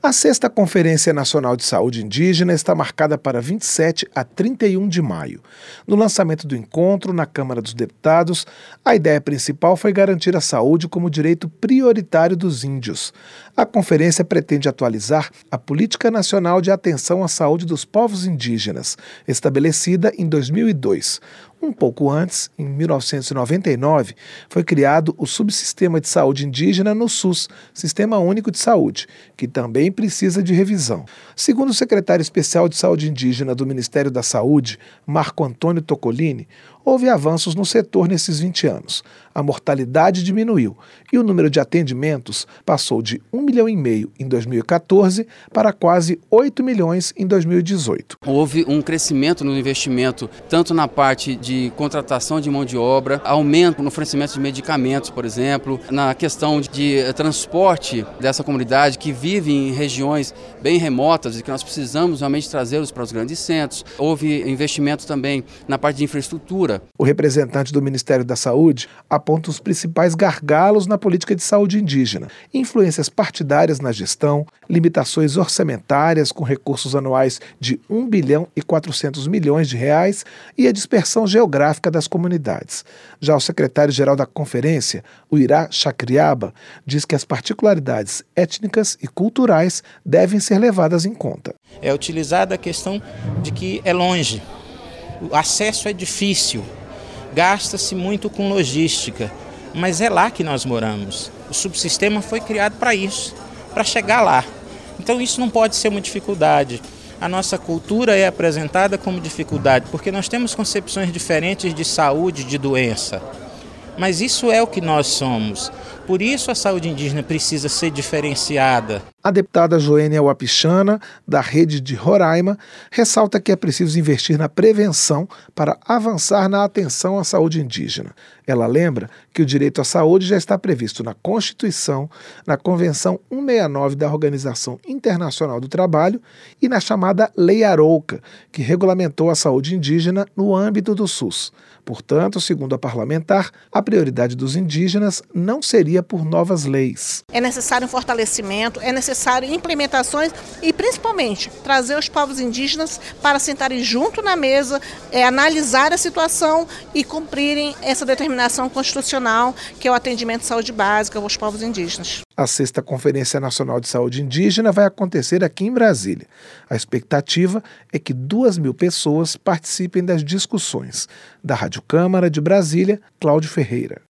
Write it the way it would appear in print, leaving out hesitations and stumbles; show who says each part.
Speaker 1: A 6ª Conferência Nacional de Saúde Indígena está marcada para 27 a 31 de maio. No lançamento do encontro na Câmara dos Deputados, a ideia principal foi garantir a saúde como direito prioritário dos índios. A conferência pretende atualizar a Política Nacional de Atenção à Saúde dos Povos Indígenas, estabelecida em 2002. Um pouco antes, em 1999, foi criado o Subsistema de Saúde Indígena no SUS, Sistema Único de Saúde, que também precisa de revisão. Segundo o secretário especial de Saúde Indígena do Ministério da Saúde, Marco Antônio Toccolini, houve avanços no setor nesses 20 anos. A mortalidade diminuiu e o número de atendimentos passou de 1,5 milhão em 2014 para quase 8 milhões em 2018.
Speaker 2: Houve um crescimento no investimento, tanto na parte de contratação de mão de obra, aumento no fornecimento de medicamentos, por exemplo, na questão de transporte dessa comunidade que vive em regiões bem remotas e que nós precisamos realmente trazê-los para os grandes centros. Houve investimento também na parte de infraestrutura.
Speaker 1: O representante do Ministério da Saúde aponta os principais gargalos na política de saúde indígena: influências partidárias na gestão, limitações orçamentárias com recursos anuais de 1 bilhão e 400 milhões de reais e a dispersão geográfica das comunidades. Já o secretário-geral da conferência, o Irá Chacriaba, diz que as particularidades étnicas e culturais devem ser levadas em conta.
Speaker 3: É utilizada a questão de que é longe, o acesso é difícil, gasta-se muito com logística, mas é lá que nós moramos. O subsistema foi criado para isso, para chegar lá. Então isso não pode ser uma dificuldade. A nossa cultura é apresentada como dificuldade, porque nós temos concepções diferentes de saúde, de doença. Mas isso é o que nós somos. Por isso a saúde indígena precisa ser diferenciada.
Speaker 1: A deputada Joênia Wapichana, da Rede de Roraima, ressalta que é preciso investir na prevenção para avançar na atenção à saúde indígena. Ela lembra que o direito à saúde já está previsto na Constituição, na Convenção 169 da Organização Internacional do Trabalho e na chamada Lei Arouca, que regulamentou a saúde indígena no âmbito do SUS. Portanto, segundo a parlamentar, a prioridade dos indígenas não seria por novas leis.
Speaker 4: É necessário um fortalecimento, é necessário implementações e, principalmente, trazer os povos indígenas para sentarem junto na mesa, analisar a situação e cumprirem essa determinação constitucional, que é o atendimento de saúde básica aos povos indígenas.
Speaker 1: A 6ª Conferência Nacional de Saúde Indígena vai acontecer aqui em Brasília. A expectativa é que 2.000 pessoas participem das discussões. Da Rádio Câmara de Brasília, Cláudio Ferreira.